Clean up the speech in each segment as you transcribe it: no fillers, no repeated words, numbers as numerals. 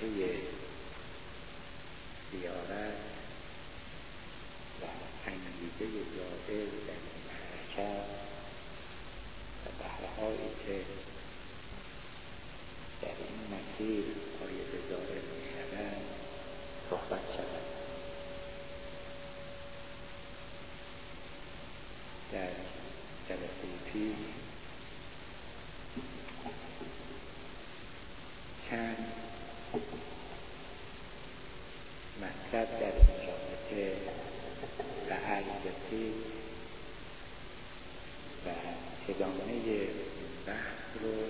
صحه زیارت و انگیزه زائر در این حرکت و بهره‌هایی که در این مسیر پایه زائر می‌شود صحبت شود. در جلسه پیش چند مطلب در این رابطه به عرض رسید و ادامه بحث رو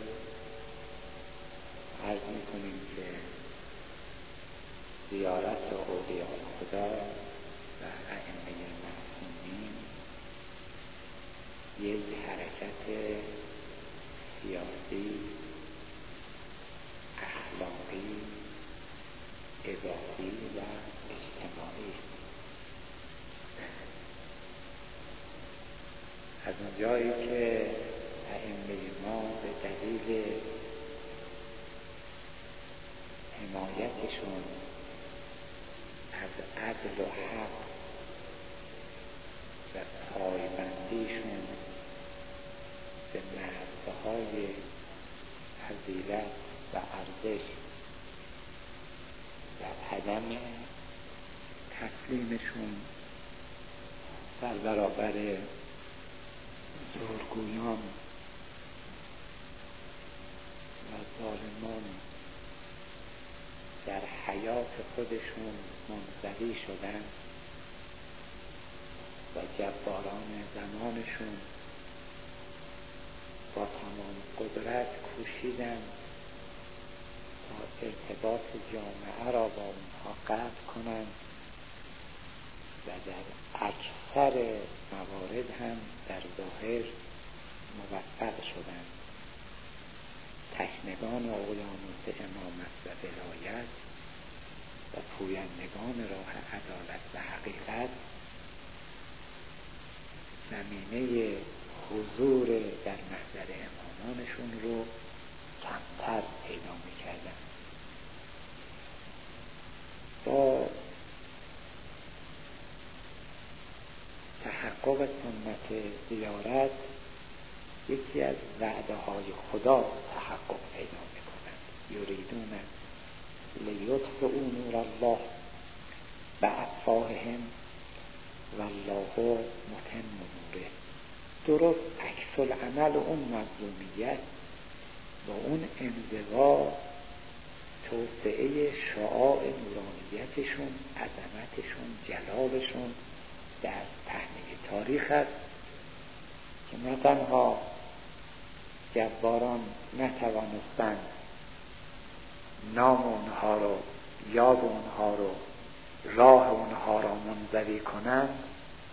عرض می‌کنیم که زیارت اولیاء خدا و ائمه معصومین یک حرکت سیاسی، اخلاقی، عبادی و اجتماعی است. از اونجایی که ائمه ما به دلیل حمایتشون از عدل و حق و پایبندیشون به مرزهای فضیلت و ارزش و عدم تسلیمشون در برابر زورگویان و ظالمان در حیات خودشون منزوی شدن و جباران زمانشون با تمام قدرت کوشیدن تا ارتباط جامعه را با اونها قطع کنند و در اکثر موارد هم در ظاهر موفق شدند. تشنگان اقیانوس امامت و ولایت و پویندگان راه عدالت و حقیقت زمینه حضور در محضر امامانشون رو کمتر پیدا می‌کردن. با تحقق سنت زیارت یکی از وعده های خدا تحقق پیدا می‌کند. یریدون لیطفئوا نور الله بافواههم والله متم نوره. درست عکس العمل اون مظلومیت با اون انزوا توسعه شعاع نورانیتشون، عظمتشون، جلالشون در پهنه تاریخ است که نه تنها جباران نتوانستند نام اونها رو، یاد اونها رو، راه اونها را منزوی کنند،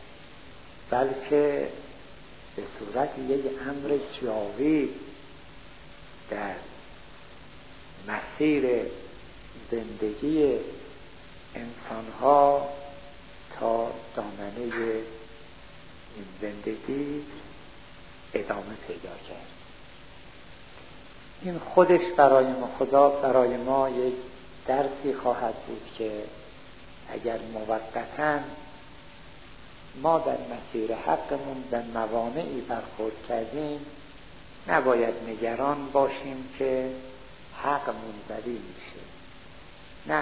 بلکه به صورت یک امر جاوید در مسیر زندگی انسانها تا دامنه این زندگی ادامه پیدا کرد. این خودش برای ما یک درسی خواهد بود که اگر موقتاً ما در مسیر حقمون به موانعی برخورد کردیم، نباید نگران باشیم که حق منزوی میشه. نه،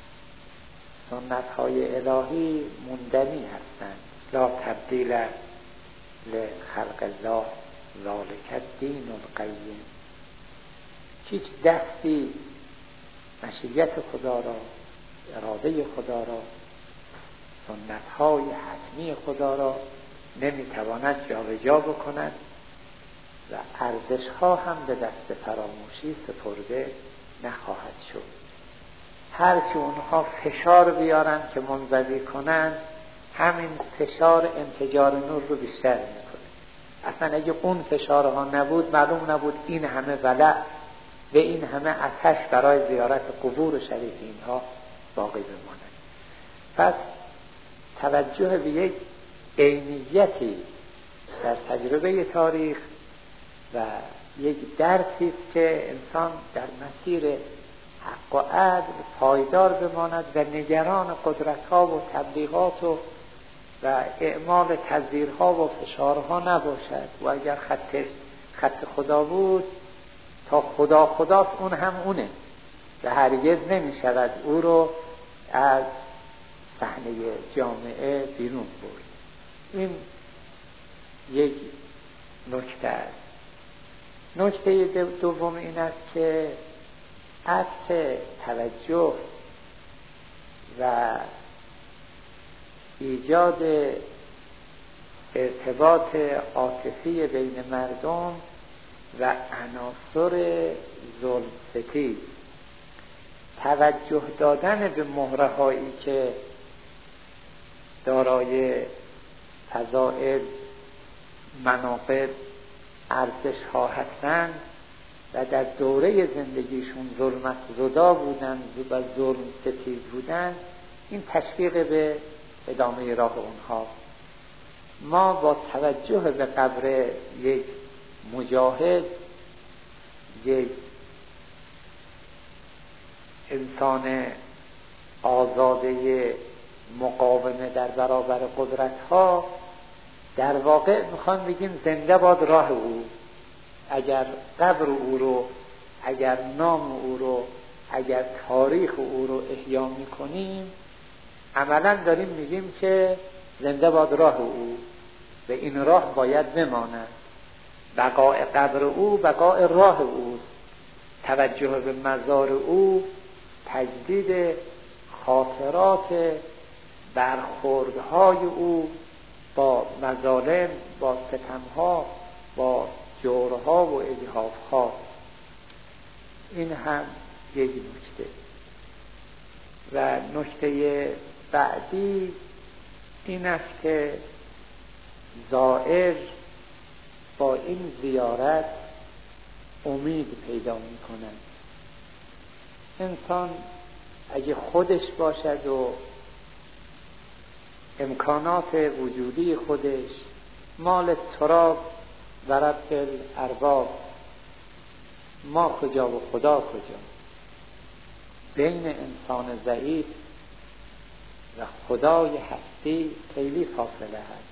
سنت‌های الهی موندنی هستند. لا تبدیل لخلق الله ذالک الدین القیم. هیچ دستی مشیت خدا را، اراده خدا را، سنت‌های حتمی خدا را نمیتواند جابجا بکند و ارزش‌ها هم به دست فراموشی سپرده نخواهد شد. هرچه اونها فشار بیارن که منزوی کنن، همین فشار انفجار نور رو بیشتر میکنه. اصلا اگه اون فشارها نبود، معلوم نبود این همه ولع و این همه آتش برای زیارت قبور شریف اینها باقی بماند. پس توجه به یک عینیتی در تجربه تاریخ و یک درسی که انسان در مسیر حق و عدل پایدار بماند و نگران قدرت‌ها و تبلیغات و اعمال تزویرها و فشارها نباشد. و اگر خط خدا بود، تا خداست اون هم اونه و هرگز نمی شود او رو از صحنه جامعه بیرون برد. این یک نکته است. نکته دوم این است که عطف توجه و ایجاد ارتباط عاطفی بین مردم و عناصر ظلم ستیز، توجه دادن به مهرهایی که دارای فضائل، مناقب، ارزش ها هستند و در دوره زندگیشون ظلمت زدا بودن و ظلم ستیز بودن، این تشویق به ادامه راه اونها. ما با توجه به قبر یک مجاهد، یک انسان آزاده مقاومه در برابر قدرت‌ها، در واقع میخوام بگیم زنده باد راه او. اگر قبر او رو، اگر نام او رو، اگر تاریخ او رو احیا میکنیم، عملاً داریم میگیم که زنده باد راه او و این راه باید بماند. بقاء قبر او بقاء راه او، توجه به مزار او تجدید خاطرات برخوردهای او با مظالم، با ستمها، با جورها و اجحافها. این هم یک نکته. و نکته بعدی این است که زائر با این زیارت امید پیدا می کند. انسان اگه خودش باشد و امکانات وجودی خودش مال تراب و رب الارباب، ما کجا و خدا کجا؟ بین انسان ضعیف و خدای هستی خیلی فاصله هست.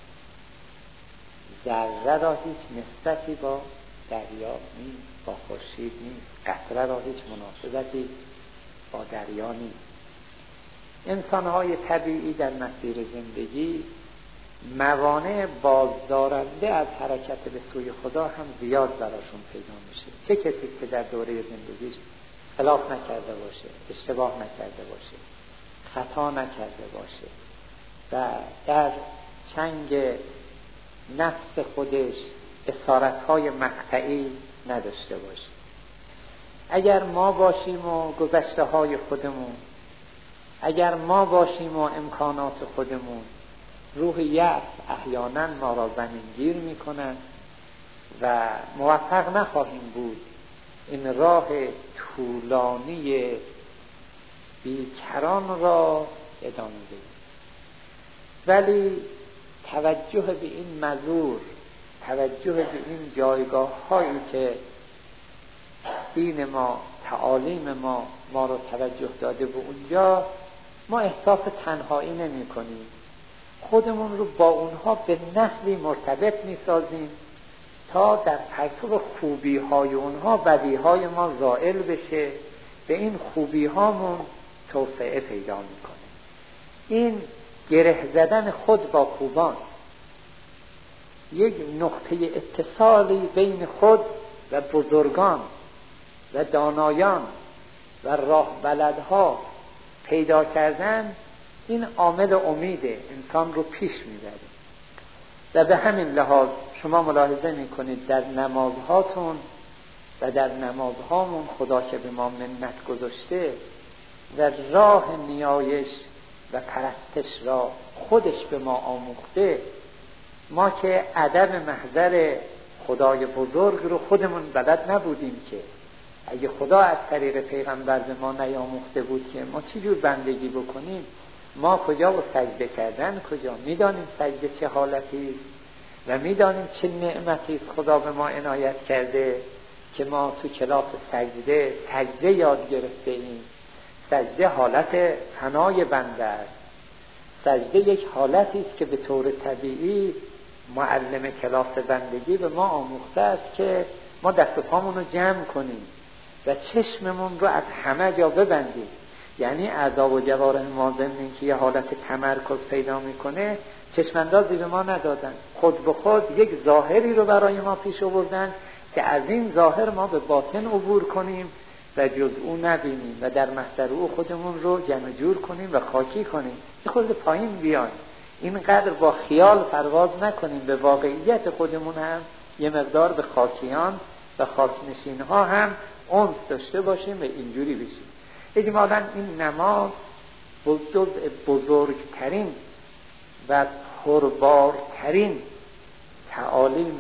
ذره را هیچ نسبتی با دریا نیست، با خورشید نیست، قطره را هیچ مناسبتی با دریا نیست. انسان‌های طبیعی در مسیر زندگی موانع بازدارنده از حرکت به سوی خدا هم زیاد براشون پیدا میشه. چه کسی که در دوره زندگیش خلاف نکرده باشه، اشتباه نکرده باشه، خطا نکرده باشه و در چنگ نفس خودش اسارت‌های مقطعی نداشته باشه. اگر ما باشیم و گذشته‌های خودمون، اگر ما باشیم و امکانات خودمون، روح یأس احیانا ما را زمینگیر می‌کند و موفق نخواهیم بود این راه طولانی بیکران را ادامه بدیم. ولی توجه به این مزور، توجه به این جایگاه هایی که دین ما، تعالیم ما رو توجه داده به اونجا، ما احساس تنهایی نمی کنیم. خودمون رو با اونها به نحوی مرتبط می سازیم تا در پرتو خوبی های اونها بدی های ما زائل بشه، به این خوبی هامون توسعه پیدا می کنه. این گره زدن خود با خوبان، یک نقطه اتصالی بین خود و بزرگان و دانایان و راه بلدها پیدا کردن، این عامل امیده، انسان رو پیش میبره. و به همین لحاظ شما ملاحظه میکنید در نمازهاتون و در نمازهامون خدا که به ما منت گذاشته و راه نیایش و پرستش را خودش به ما آموخته، ما که ادب محضر خدای بزرگ رو خودمون بلد نبودیم که اگه خدا از طریق پیغمبر به ما نیاموخته بود که ما چی جور بندگی بکنیم، ما کجا و سجده کردن کجا، میدانیم سجده چه حالتی و میدانیم چه نعمتی خدا به ما عنایت کرده که ما تو کلاس سجده یاد گرفته ایم. سجده حالت فنای بنده است. سجده یک حالتی است که به طور طبیعی معلم کلاس بندگی به ما آموخته است که ما دست و پامون رو جمع کنیم و چشممون رو از همه جا ببندیم. یعنی اعضا و جوارح ما ضمن اینکه یه حالت تمرکز پیدا میکنه، چشماندازی به ما ندادن، خود به خود یک ظاهری رو برای ما پیش آوردن که از این ظاهر ما به باطن عبور کنیم و جز او نبینیم و در محضر او خودمون رو جمع جور کنیم و خاکی کنیم. خود پایین بیایم، اینقدر با خیال پرواز نکنیم، به واقعیت خودمون هم یه مقدار به خاکیان و خاکنشین ها هم انس داشته باشیم و اینجوری بشیم. اجمالاً این نماز جزء بزرگترین و پربارترین تعالیم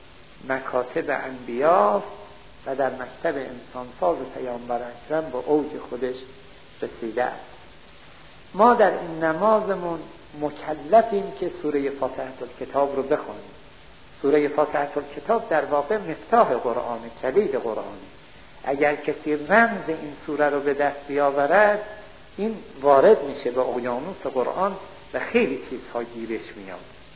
مکاتب انبیا و در مکتب انسانساز پیامبر اکرم با اوج خودش رسیده است. ما در این نمازمون مکلفیم که سوره فاتحه الکتاب رو بخونیم. سوره فاتحه الکتاب در واقع مفتاح قرآن، کلید قرآن. اگر کسی رمز این سوره رو به دست بیاورد، این وارد میشه به اقیانوس قرآن و خیلی چیزها گیرش میاد.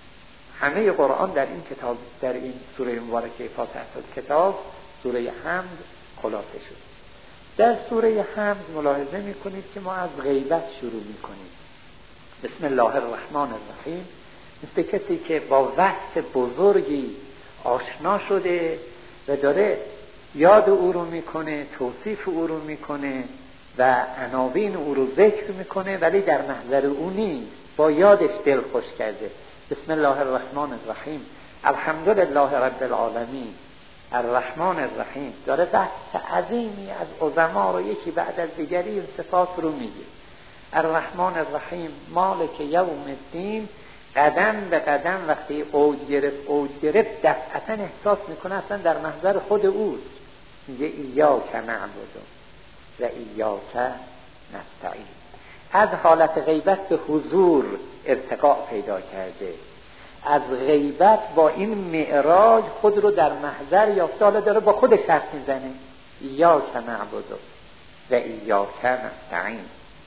همه قرآن در این کتاب، در این سوره مبارکه فاتحه الکتاب، سوره حمد خلاصه شد. در سوره حمد ملاحظه میکنید که ما از غیبت شروع میکنیم. بسم الله الرحمن الرحیم، مثل کسی که با وصف بزرگی آشنا شده و داره یاد او رو میکنه، توصیف او رو میکنه و عناوین او رو ذکر میکنه، ولی در محضر او نیست، با یادش دل خوش کرده. بسم الله الرحمن الرحیم، الحمدلله رب العالمین، الرحمن الرحیم. داره بحث عظیمی از عظما رو یکی بعد از دیگری این صفات رو میگه. الرحمن الرحیم، مالک یوم الدین. قدم به قدم وقتی اوج گرفت دفعتا احساس میکنه اصلا در محضر خود اوست. میگه ایاک نعبد و ایاک نستعین. از حالت غیبت به حضور ارتقاء پیدا کرده. از غیبت با این معراج خود رو در محضر یافته، حالا داره با خودش حرف میزنه. ایاک نعبد و ایاک نستعین.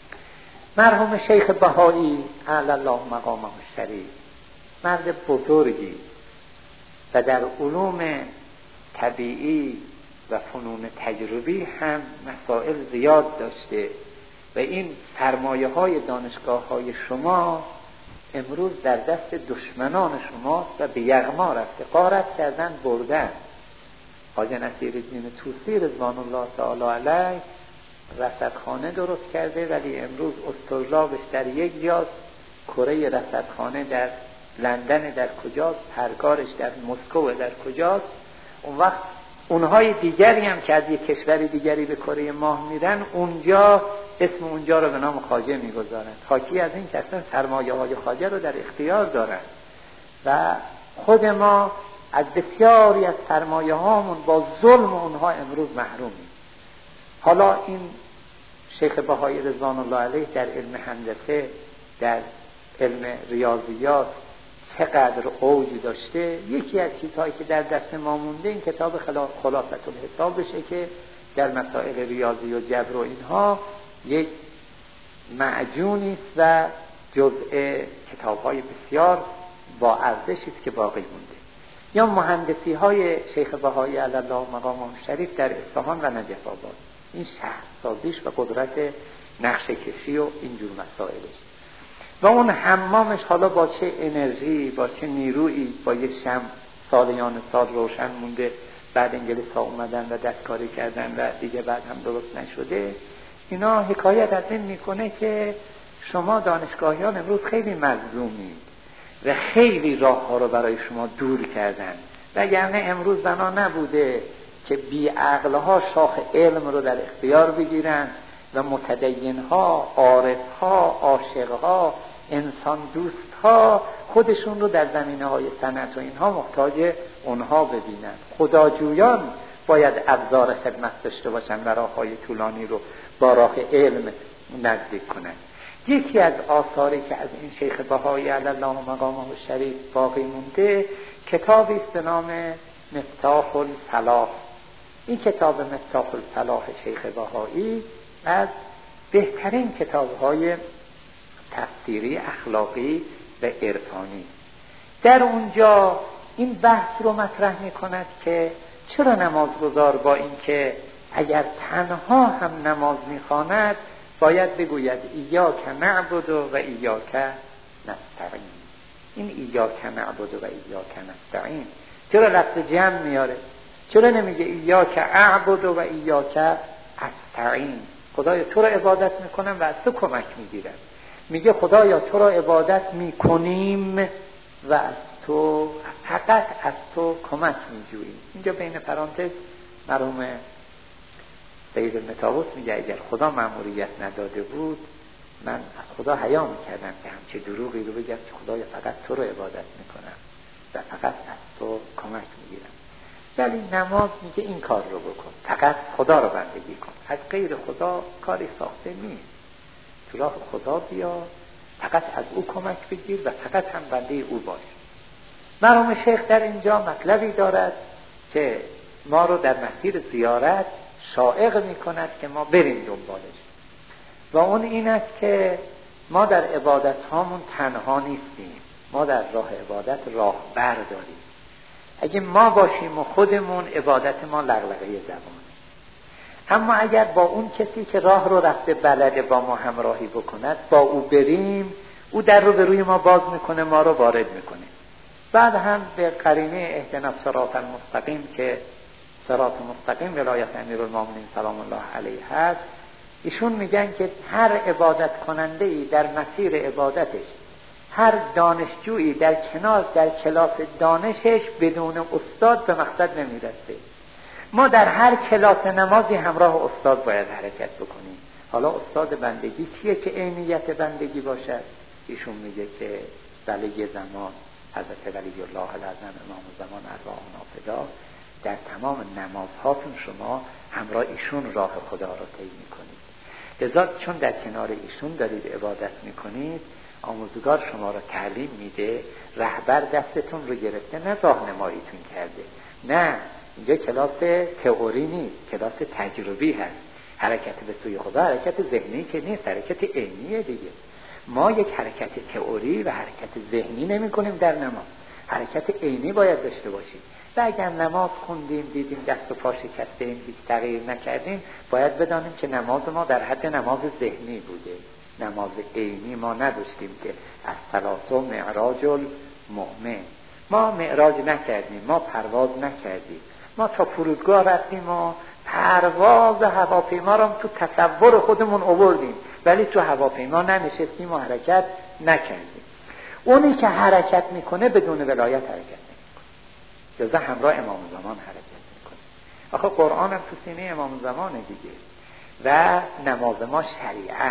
مرحوم شیخ بهایی اعلی الله مقامه الشریف، مرد بزرگی و در علوم طبیعی و فنون تجربی هم مسائل زیاد داشته و این سرمایه های دانشگاه های شما امروز در دست دشمنان شماست و به یغما رفته، غارت کردن، بردن. خواجه نصیرالدین طوسی رضوان الله تعالی علیه رصدخانه درست کرده، ولی امروز استرلابش در یک جاست، کره رصدخانه در لندن در کجاست، پرگارش در مسکو در کجاست. اون وقت اونهای دیگری هم که از یک کشور دیگری به کره ماه میرن، اونجا اسم اونجا رو به نام خواجه میگذارن، حاکی از این که اصلا سرمایه های خواجه رو در اختیار دارن و خود ما از بسیاری از سرمایه هامون با ظلم اونها امروز محرومیم. حالا این شیخ بهایی رضوان الله علیه در علم هندسه، در علم ریاضیات چقدر اوج داشته. یکی از چیزهایی که در دست ما مونده این کتاب خلاصة الحساب بشه که در مسائل ریاضی و جبر و اینها یک معجونی است و جزء کتاب‌های بسیار با ارزشی است که باقی مونده. یا مهندسی های شیخ بهایی علی الله مقامه الشریف در اصفهان و نجف آباد، این شهرسازیش و قدرت نقشه کشی و اینجور مسائلش و اون حمامش حالا با چه انرژی، با چه نیرویی، با یه شمع سالیان سال روشن مونده، بعد انگلیس ها اومدن و دستکاری کردن و دیگه بعد هم درست نشده. اینا حکایت از این میکنه که شما دانشگاهیان امروز خیلی مظلومید و خیلی راه ها رو برای شما دور کردن، وگرنه امروز بنا نبوده که بی عقل ها شاخ علم رو در اختیار بگیرن و متدین ها، عارف ها، عاشق ها، انسان دوست ها خودشون رو در زمینه های صنعت و اینها محتاج اونها ببینن. خداجویان باید ابزار خدمت داشته باشن و راه‌های طولانی رو با راه علم نزدیک کنن. یکی از آثاری که از این شیخ بهایی علی الله مقامه الشریف باقی مونده کتابی است به نام مفتاح الفلاح. این کتاب مفتاح الفلاح شیخ بهایی از بهترین کتاب‌های تفسیری، اخلاقی و عرفانی. در اونجا این بحث رو مطرح می‌کند که چرا نمازگزار با این که اگر تنها هم نماز می‌خواند باید بگوید ایاک نعبد و ایاک نستعین. این ایاک نعبد و ایاک نستعین چرا لفظ جمع میاره؟ چرا نمیگه ایاک اعبد و ایاک استعین؟ خدایا تو را عبادت میکنم و از تو کمک میگیرم. میگه خدایا تو را عبادت میکنیم و از تو، فقط از تو کمک میجوییم. اینجا بین پرانتز مرحوم سید المطاوس میگه اگر خدا مأموریت نداده بود من از خدا حیا میکردم که همچه دروغی رو بگم که خدایا فقط تو رو عبادت میکنم و فقط از تو کمک میگیرم. ولی نماز میگه این کار رو بکن، فقط خدا رو بندگی کن، از غیر خدا کاری ساخته نیست. تو راه خدا بیا، فقط از او کمک بگیر و فقط هم بنده او باش. مرحوم شیخ در اینجا مطلبی دارد که ما رو در مسیر زیارت شائق میکند که ما بریم دنبالش و اون این است که ما در عبادت هامون تنها نیستیم، ما در راه عبادت راهبر داریم. اگه ما باشیم و خودمون، عبادت ما لغلغه زبانه. اما اگر با اون کسی که راه رو رفته بلده با ما همراهی بکند، با او بریم، او در رو به روی ما باز میکنه، ما رو وارد میکنه. بعد هم به قرینه اهدنا الصراط المستقیم که صراط مستقیم ولایت امیرالمومنین سلام الله علیه هست، ایشون میگن که هر عبادت کننده‌ای در مسیر عبادتش، هر دانشجویی در کلاس دانشش بدون استاد به مقصد نمیرسه. ما در هر کلاس نمازی همراه استاد باید حرکت بکنیم. حالا استاد بندگی کیه که عینیت بندگی باشد؟ ایشون میگه که بله یه زمان حضرت ولی الله الاعظم امام زمان ارواحنا فدا، در تمام نمازهاتون شما همراه ایشون راه خدا را طی میکنید. لذا چون در کنار ایشون دارید عبادت میکنید، آموزگار شما را تعلیم میده، رهبر دستتون رو گرفته، نه راهنماییتون کرده. نه، اینجا کلاس تئوری نیست، کلاس تجربی هست. حرکت به سوی خدا حرکت ذهنی که نیست، حرکت عینیه دیگه. ما یک حرکت تئوری و حرکت ذهنی نمی کنیم در نماز، حرکت عینی باید داشته باشیم. و اگر نماز خوندیم دیدیم دست و پا شکسته ایم، هیچ تغییر نکردیم، باید بدانیم که نماز ما در حد نماز ذهنی بوده، نماز عینی ما نداشتیم که از ثلاث معراج المؤمن. ما معراج نکردیم، ما پرواز نکردیم، ما تا فرودگاه رفتیم و پرواز هواپیما را تو تصور خودمون آوردیم، ولی تو هواپیما ننشستیم و حرکت نکردیم. اونی که حرکت میکنه بدون ولایت حرکت نمیکنه، جزا همراه امام زمان حرکت میکنه. آخه قرآن هم تو سینه امام زمانه دیگه و نماز ما شریعه.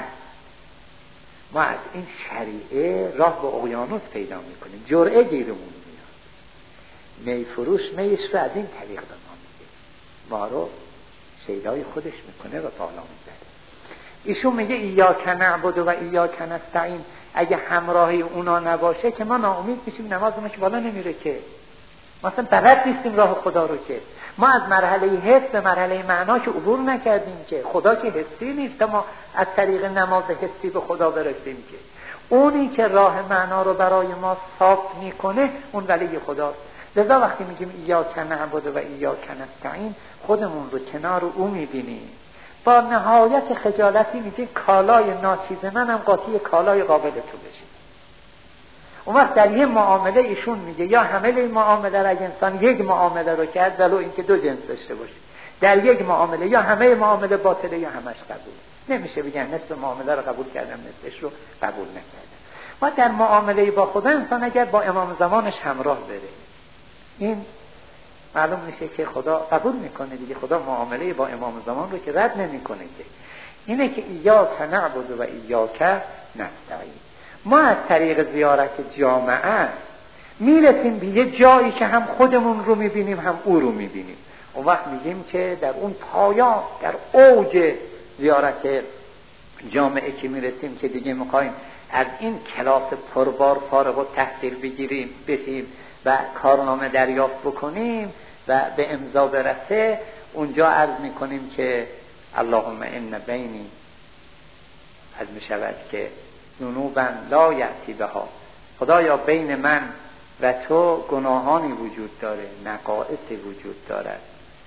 ما از این شریعه راه به اقیانوس پیدا میکنیم، جرعه گیرمون میاد، می فروش میش رو از این طریق به ما میده، ما رو شیدای خودش میکنه و بالا میبره. ایشون میگه ایاک نعبد و ایاک نستعین. اگه همراهی اونا نباشه که ما ناامید میشیم، نماز ما که بالا نمیره که، ما اصلا بلد نیستیم راه خدا رو که، ما از مرحله حس به مرحله معنا که عبور نکردیم که. خدا که حسی نیست ما از طریق نماز حسی به خدا برسیم که. اونی که راه معنا رو برای ما صاف میکنه اون ولی خداست. لذا وقتی میگیم ایاک نعبد و ایاک نستعین، خودمون رو کنار او میبینیم، با نهایت خجالتی میگه کالای ناچیز منم قاطی کالای قابل تو بشه. اون وقت در یه معامله ایشون میگه یا همه معامله را انسان یک معامله رو کرد ولو اینکه دو جنس داشته باشه، در یک معامله یا همه معامله باطله یا همش قبول. نمیشه بگن نصف معامله رو قبول کردم نصفش رو قبول نکردم. ما در معامله با خدا انسان اگر با امام زمانش همراه بره، این معلوم میشه که خدا قبول میکنه دیگه. خدا معامله با امام زمان رو که رد نمیکنه که. اینه که ایاک نعبد و ایاک نستعین. ما از طریق زیارت جامعه میرسیم به یه جایی که هم خودمون رو میبینیم هم او رو میبینیم. اون وقت میگیم که در اون پایان، در اوج زیارت جامعه که میرسیم که دیگه میخوایم از این کلاس پربار فارغ التحصیل بگیریم بشیم و کارنامه دریافت بکنیم و به امضا برسه، اونجا عرض میکنیم که اللهم ان بینی از میشود که ذنوبا لا یأتی بها، خدایا بین من و تو گناهانی وجود داره، نقائصی وجود دارد.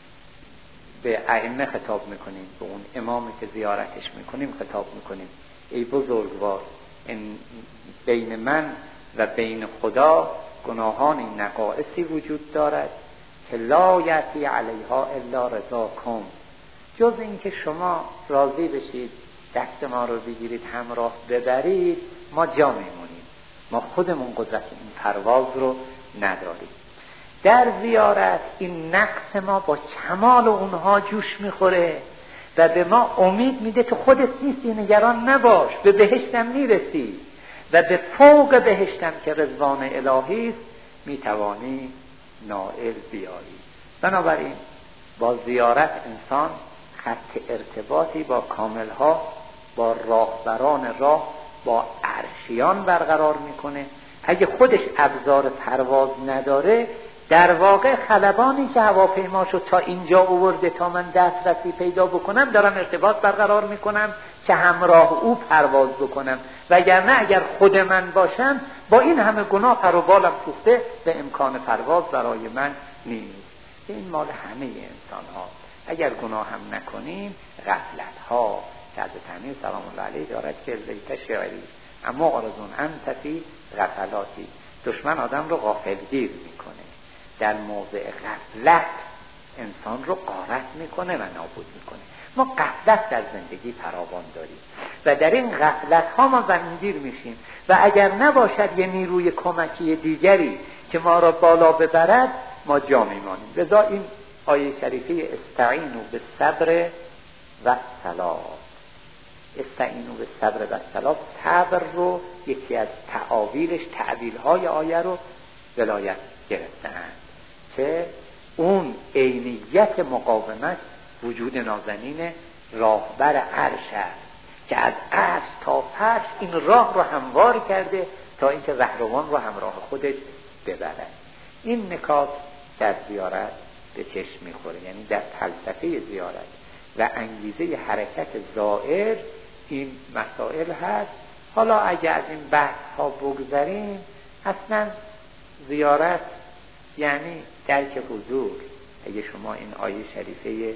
به ائمه خطاب میکنیم، به اون امامی که زیارتش میکنیم خطاب میکنیم، ای بزرگوار، این بین من و بین خدا گناهانی نقائصی وجود دارد که لا یأتی علیها الا رضاکم، جز این که شما راضی بشید دست ما رو بگیرید همراه ببرید ما جا میمونیم، ما خودمون قدرت این پرواز رو نداریم. در زیارت این نقص ما با کمال اونها جوش میخوره و به ما امید میده که خودت نیستی، نگران نباش، به بهشتم میرسی و به فوق بهشتم که رضوان الهی است میتوانی نائل بیایی. بنابراین با زیارت انسان خط ارتباطی با کاملها، با راهبران راه، با عرشیان برقرار میکنه. اگه خودش ابزار پرواز نداره، در واقع خلبانی که هواپیماشو تا اینجا آورده تا من دسترسی پیدا بکنم دارم ارتباط برقرار میکنم که همراه او پرواز بکنم، وگرنه اگر خود من باشم با این همه گناه پر و بالم سوخته به امکان پرواز برای من نیست. این مال همه انسان ها. اگر گناه هم نکنیم غفلت ها که حضرت امیر سلام الله علیه دارد که زیت شعری اما آرزون انت فی غفلاتی، دشمن آدم رو غافلگیر میکنه، در موضع غفلت انسان رو غارت میکنه و نابود میکنه. ما غفلت در زندگی فراوان داریم و در این غفلت ها ما زمینگیر میشیم و اگر نباشد یه نیروی کمکی دیگری که ما را بالا ببرد ما جا میمانیم. لذا این آیه شریفه استعینوا بالصبر و الصلاة، استعینوا بالصبر و الصلاة، صبر رو یکی از تعاویلش، تعبیرهای آیه رو ولایت گرفتند که اون عینیت مقاومت وجود نازنین راهبر عرش است که از عرش تا فرش این راه رو هموار کرده تا اینکه رهروان رو همراه خودش ببرد. این نکات در زیارت به چشم میخوره، یعنی در فلسفه زیارت و انگیزه حرکت زائر این مسائل هست. حالا اگر از این بحث ها بگذاریم، اصلا زیارت یعنی درک حضور. اگه شما این آیه شریفه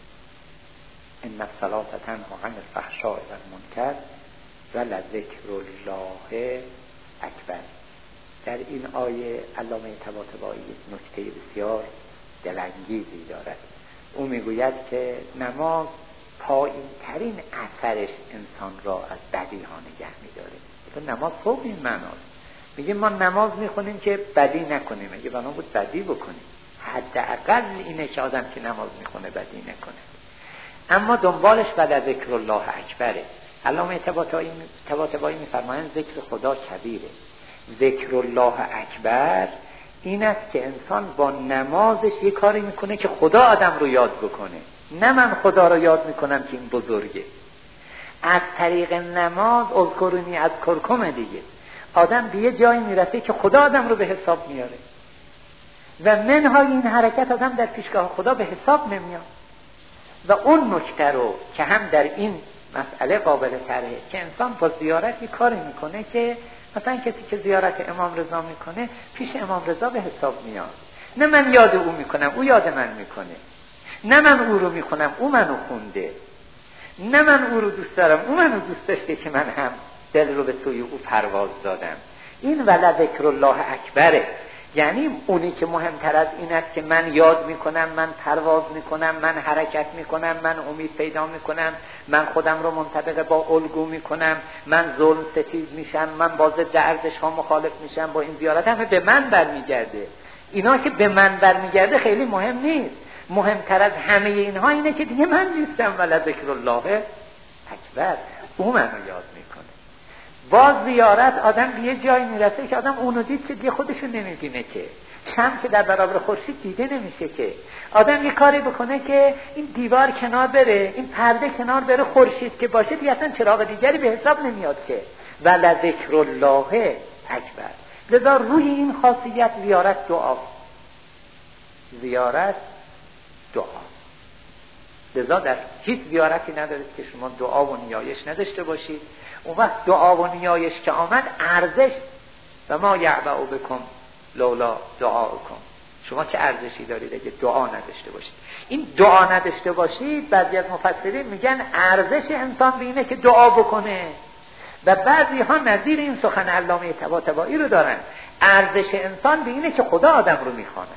ان الصلاة تنهی عن الفحشاء و المنکر و لذکر الله اکبر، در این آیه علامه طباطبایی نکته بسیار دلانگیزی دارد. او میگوید که نماز پایین ترین اثرش انسان را از بدی ها نگه میداره. نماز فوق این معناست. میگه ما نماز میخونیم که بدی نکنیم، اگه بنا بود بدی بکنیم، حداقل اینه که آدم که نماز میخونه بدی نکنه. اما دنبالش بعد ذکر الله اکبره. علامه طباطبایی میفرمایند ذکر خدا کبیره. ذکر الله اکبر این است که انسان با نمازش یه کاری میکنه که خدا آدم رو یاد بکنه، نه من خدا رو یاد میکنم که این بزرگه. از طریق نماز اذکرونی اذکرکم دیگه آدم به یه جایی میرسه که خدا آدم رو به حساب میاره و منهای این حرکت آدم در پیشگاه خدا به حساب نمیاد. و اون نکته رو که هم در این مسئله قابل طرحه که انسان با زیارتی کاری میکنه که مثلا کسی که زیارت امام رضا میکنه پیش امام رضا به حساب میاد، نه من یاد او میکنم او یاد من میکنه، نه من او رو میخونم او منو خونده، نه من او رو دوست دارم او منو دوست داشته که من هم دل رو به سوی او پرواز دادم. این ولا ذکر الله اکبره، یعنی اونی که مهمتر از این است که من یاد میکنم، من پرواز میکنم، من حرکت میکنم، من امید پیدا میکنم، من خودم رو منطبق با الگو میکنم، من ظلم ستیز میشم، من با ضد ارزش ها مخالف میشم. با این زیارت همه به من برمیگرده. اینا که به من برمیگرده خیلی مهم نیست، مهمتر از همه اینها اینه که دیگه من نیستم ولا ذکر الله اکبر، او منو یاد میکنه. با زیارت آدم به یه جایی میرسه که آدم اونو دید که دیگه خودشو نمیبینه، که شمع که در برابر خورشید دیده نمیشه، که آدم یه کاری بکنه که این دیوار کنار بره، این پرده کنار بره، خورشید که باشه دیگه اصلا چراغ دیگری به حساب نمیاد که ولا ذکر الله اکبر. لذا روی این خاصیت زیارت دعا، زیارت دعا. لذا در هیچ زیارتی ندارید که شما دعا و نیایش نداشته باشید. اون وقت دعا و نیایش که آمد ارزش و ما یعبأ بکم لولا دعاؤکم، شما چه ارزشی دارید اگه دعا نداشته باشید؟ این دعا نداشته باشید بعضی از مفسرین میگن ارزش انسان به اینه که دعا بکنه و بعضی ها نظیر این سخن علامه طباطبایی رو دارن، ارزش انسان به اینه که خدا آدم رو میخواند.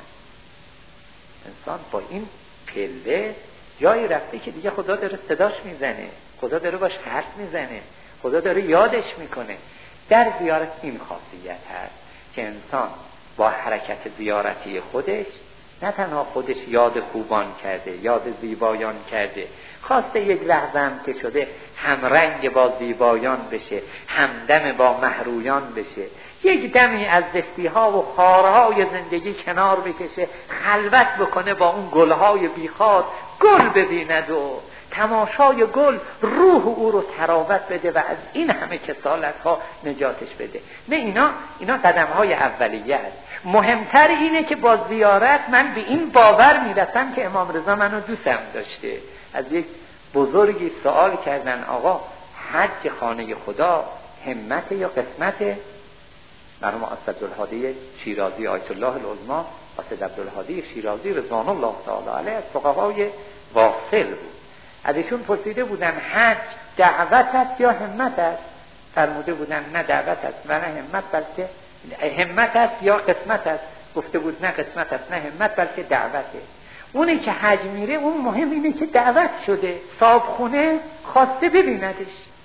انسان با این پله جایی رفته که دیگه خدا داره صداش میزنه، خدا داره باش حرف میزنه، خدا داره یادش میکنه. در زیارت این خاصیت هست که انسان با حرکت زیارتی خودش نه تنها خودش یاد خوبان کرده، یاد زیبایان کرده، خواسته یک لحظه هم که شده همرنگ با زیبایان بشه، همدم با محرویان بشه، یک دمی از زشتی ها و خارهای زندگی کنار بکشه، خلوت بکنه با اون گلهای بیخار، گل ببیند و تماشای گل روح او رو تراوت بده و از این همه کسالت ها نجاتش بده. نه، اینا قدم های اولیه است. مهمتر اینه که با زیارت من به این باور میرسم که امام رضا منو دوستم داشته. از یک بزرگی سوال کردن آقا حج خانه خدا همت یا قسمته؟ مرحوم اسدالهادی شیرازی آیت الله العظما اسدالهادی شیرازی رضوان الله تعالی علیه از فقهای واصل بود. از ایشون پرسیده بودن حج دعوت است یا همت است؟ فرموده بودن نه دعوت است و نه همت، بلکه همت است یا قسمت است. گفته بود نه قسمت است نه همت بلکه دعوته. اونی که حج میره اون مهم اینه که دعوت شده، صاحب خونه خواسته ببیندش.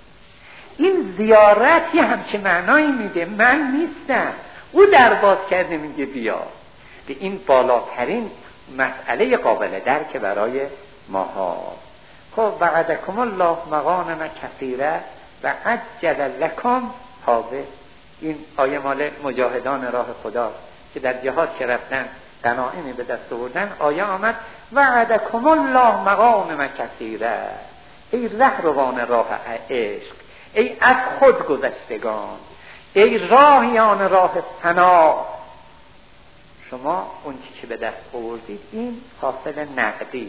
این زیارت یه همچه معنایی میده، من نیستم، او درباز کرده میگه بیا. به این بالاترین مسئله قابل درک برای ماها. خب وعدکم الله مغانم کثیره و عجل لکم هذه. این آیه مال مجاهدان راه خدا که در جهاد که رفتن غنایمی به دست آوردن، آیه آمد وعدکم الله مغانم کثیره، ای رهروان راه عشق، ای از خود گذشتگان، ای راهیان راه فنا، شما اون چی که به دست آوردید این حاصل نقدی،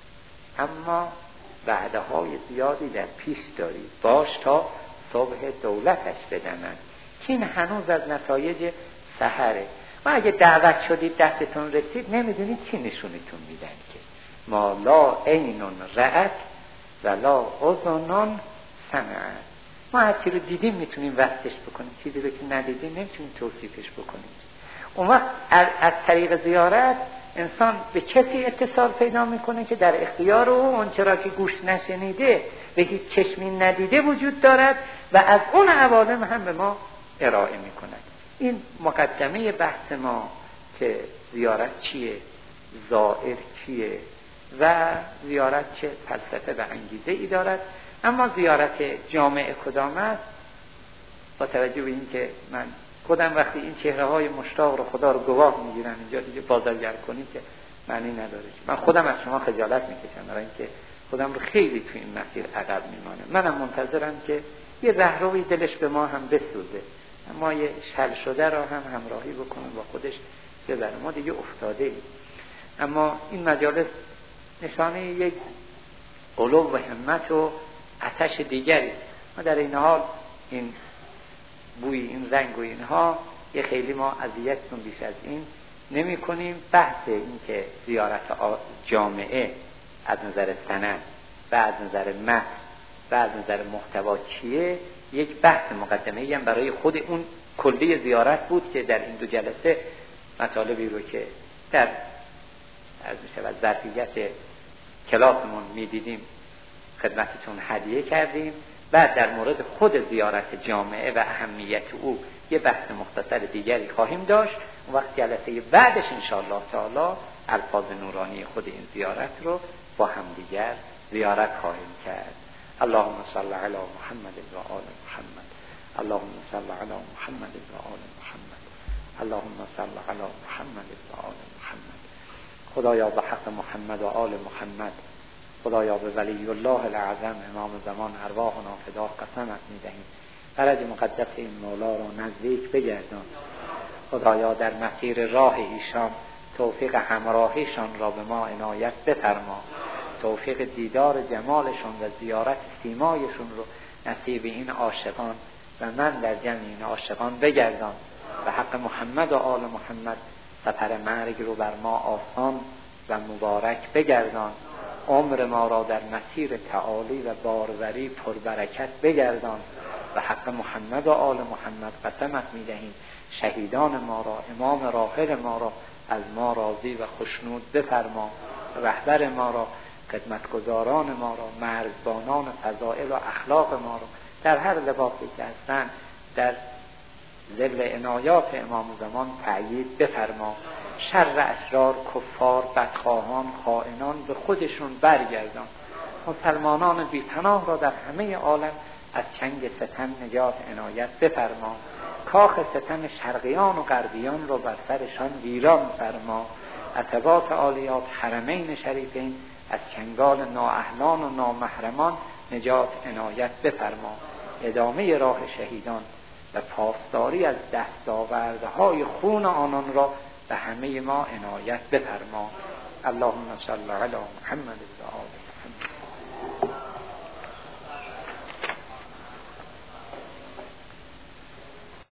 اما وعده های زیادی در پیش دارید، باش تا صبح دولتش بدمند که این هنوز از نتایج سحره. و اگه دعوت شدید دستتون رسید نمیدونید چی نشونتون میدن که ما لا عین رأت و لا اذن سمعت. ما هر چی رو دیدیم میتونیم وصفش بکنیم، چیزی رو که ندیدیم نمیتونیم توصیفش بکنیم. اون وقت از طریق زیارت انسان به کسی اتصال پیدا میکنه که در اختیار او اون چرا که گوش نشنیده و هیچ چشمی ندیده وجود دارد و از اون عوالم هم به ما ارائه میکند. این مقدمه بحث ما که زیارت چیه، زائر چیه و زیارت چه فلسفه و انگیزه ای دارد. اما زیارت جامع کدام است؟ با توجه به این که من خودم وقتی این چهره های مشتاق رو خدا رو گواه میگیرم اینجا دیگه بازارگر کنی که معنی نداره. من خودم از شما خجالت میکشم برای اینکه خودم رو خیلی تو این مسیر عقب میمانم. منم منتظرم که یه رهروی دلش به ما هم بسوزه، اما یه شل شده را هم همراهی بکنه با خودش که برای ما دیگه افتاده ای. اما این مجالس نشانه یک علو و همت و آتش دیگری. ما در این حال این بوی این رنگ و اینها یه خیلی ما اذیتتون بیش از این نمی کنیم. بحث این که زیارت جامعه از نظر سند و از نظر متن و از نظر محتوا چیه یک بحث مقدمه‌ای هم برای خود اون کلی زیارت بود که در این دو جلسه مطالبی رو که در از میشه ظرفیت کلاسمون میدیدیم خدمتتون هدیه کردیم. بعد در مورد خود زیارت جامعه و اهمیت او یه بحث مختصر دیگری خواهیم داشت. وقت جلسه بعدش انشاءالله تعالی الفاظ نورانی خود این زیارت رو با هم دیگر زیارت خواهیم کرد. اللهم صل علی محمد و آل محمد. اللهم صل علی محمد و آل محمد. اللهم صل علی محمد و آل محمد. خدایا به حق محمد و آل محمد، خدایا به ولی الله الاعظم امام زمان ارواحنا فدا قسمت میدهیم فرج مقدس این مولا را نزدیک بگردان. خدایا در مسیر راه ایشان توفیق همراهیشان را به ما عنایت بفرما. توفیق دیدار جمالشون و زیارت سیمایشون رو نصیب این عاشقان و من در جمع این عاشقان بگردان و حق محمد و آل محمد سفر مرگ رو بر ما آسان و مبارک بگردان. عمر ما را در مسیر تعالی و باروری پربرکت بگردان و حق محمد و آل محمد قسمت می‌دهیم شهیدان ما را، امام راحل ما را از ما راضی و خشنود بفرما، رهبر ما را، خدمتگزاران ما را، مرزبانان فضائل و اخلاق ما را در هر لباسی که هستند در ظل عنایات امام زمان تأیید بفرما. شر اشرار، کفار، بدخواهان، خائنان به خودشون برگردان. مسلمانان بی‌پناه را در همه عالم از چنگ ستم نجات عنایت بفرما. کاخ ستم شرقیان و غربیان را بر سرشان ویران فرما. عتبات عالیات حرمین شریفین از چنگال نااهلان و نامحرمان نجات عنایت بفرما. ادامه راه شهیدان و پاسداری از دستاوردهای خون آنان را به همه ما عنایت بفرما. اللهم صل علی محمد و آل محمد.